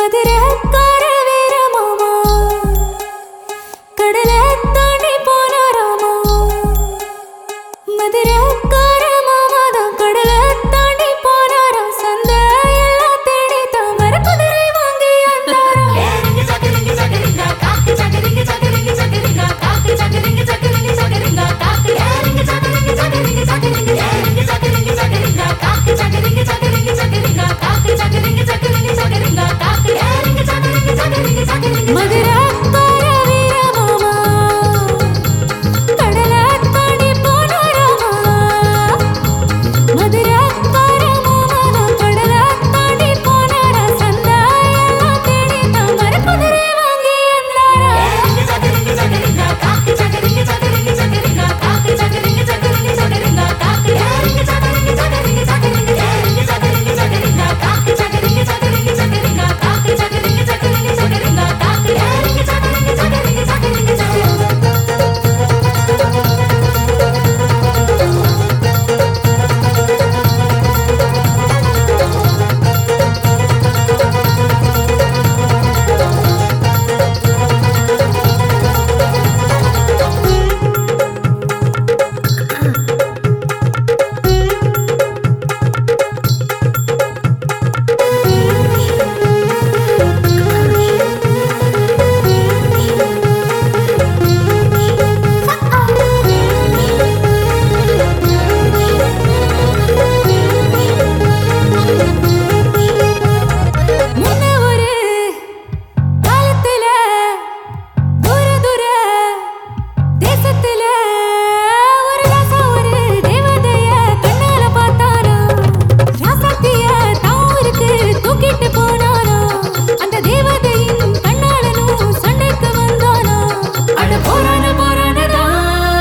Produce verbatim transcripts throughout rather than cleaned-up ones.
மதுரக்கார வீர மாமா கடலை தாண்டி போனாராமா. மதுரக்கார மாமா தான் கடலை தாண்டி போனாரா. சந்தை எல்லாம் தேடி தாமர குதிரை வாங்கி வந்தாரா. மதுரக்கார வீர மாமா கடலை தாண்டி போனாராமா. மதுரக்கார மாமா தான் கடலை தாண்டி போனாரா. சந்தை எல்லாம் தேடி தாமர குதிரை வாங்கி வந்தாரா. முன்ன ஒரு காலத்துல தூர தூர தேசத்துல ஒரு ராசா ஒரு தேவதைய கண்ணால பார்த்தாரா. ராசாத்திய தாருக்கு தூக்கிட்டு போனாரா. அந்த தேவதையின் கண்ணாளனும் சண்டைக்கு வந்தானா. அட போரான போரானதான்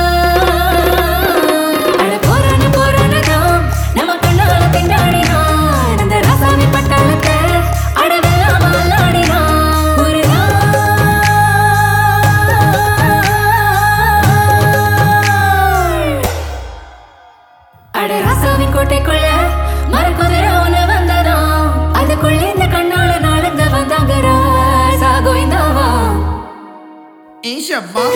அட போரான போரானதான் நம்ம கண்ணால திண்டாடினான். அந்த ராசாவி பட்டாளத்தை அடவெல்லாம் ஆளாடினான். ஒரு நாள் அட ராசாவின் கோட்டைக்குள்ள மரக்குதிரை ஒண்ணு வந்ததாம். அதுக்குள்ள இந்த கண்ணால நாளுங்க வந்தாங்கரா. சாகோய்ந்தாவா Inshabba.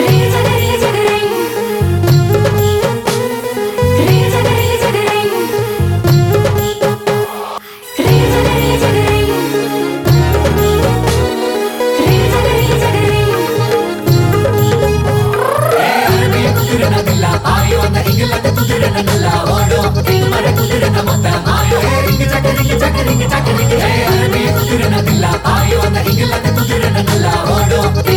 England,